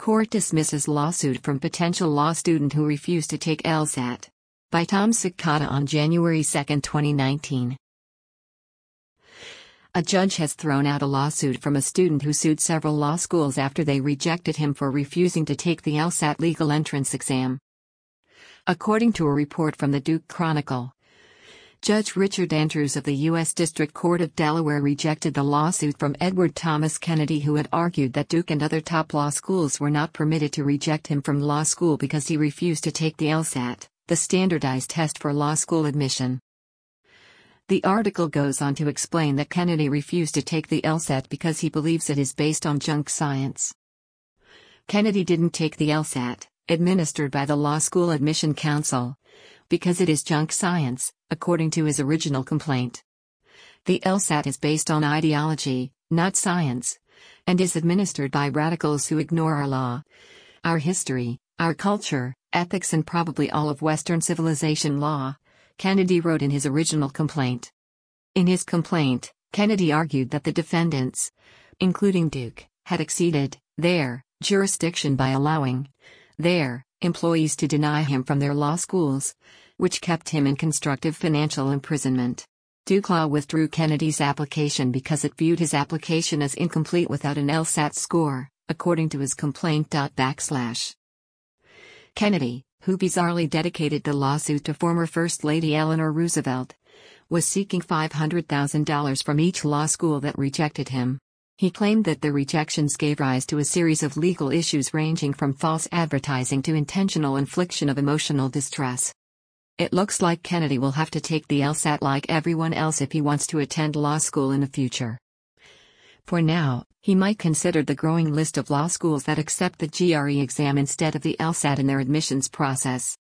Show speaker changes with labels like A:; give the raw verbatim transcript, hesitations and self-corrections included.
A: Court dismisses lawsuit from potential law student who refused to take LSAT. By Tom Cicada on January second, twenty nineteen. A judge has thrown out a lawsuit from a student who sued several law schools after they rejected him for refusing to take the LSAT legal entrance exam. According to a report from the Duke Chronicle, Judge Richard Andrews of the U S District Court of Delaware rejected the lawsuit from Edward Thomas Kennedy, who had argued that Duke and other top law schools were not permitted to reject him from law school because he refused to take the LSAT, the standardized test for law school admission. The article goes on to explain that Kennedy refused to take the LSAT because he believes it is based on junk science. Kennedy didn't take the LSAT, administered by the Law School Admission Council, because it is junk science, according to his original complaint. The LSAT is based on ideology, not science, and is administered by radicals who ignore our law, our history, our culture, ethics, and probably all of Western civilization law, Kennedy wrote in his original complaint. In his complaint, Kennedy argued that the defendants, including Duke, had exceeded their jurisdiction by allowing their employees to deny him from their law schools, which kept him in constructive financial imprisonment. Duke Law withdrew Kennedy's application because it viewed his application as incomplete without an LSAT score, according to his complaint. Backslash. Kennedy, who bizarrely dedicated the lawsuit to former First Lady Eleanor Roosevelt, was seeking five hundred thousand dollars from each law school that rejected him. He claimed that the rejections gave rise to a series of legal issues ranging from false advertising to intentional infliction of emotional distress. It looks like Kennedy will have to take the LSAT like everyone else if he wants to attend law school in the future. For now, he might consider the growing list of law schools that accept the G R E exam instead of the LSAT in their admissions process.